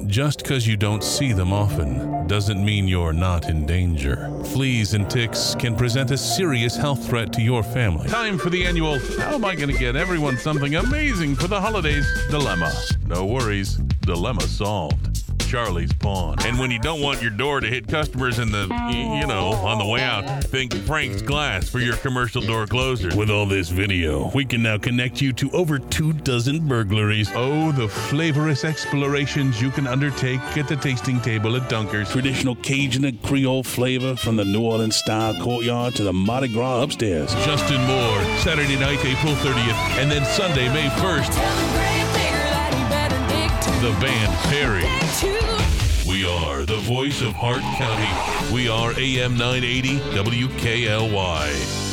Just because you don't see them often doesn't mean you're not in danger. Fleas and ticks can present a serious health threat to your family. Time for the annual, how am I going to get everyone something amazing for the holidays dilemma. No worries, dilemma solved. Charlie's Pawn. And when you don't want your door to hit customers in the, on the way out, think Frank's Glass for your commercial door closer. With all this video, we can now connect you to over 24 burglaries. Oh, the flavorous explorations you can undertake at the tasting table at Dunker's. Traditional Cajun and Creole flavor from the New Orleans style courtyard to the Mardi Gras upstairs. Justin Moore, Saturday night, April 30th, and then Sunday, May 1st. The band Perry. We are the voice of Hart County. We are AM 980 WKLY.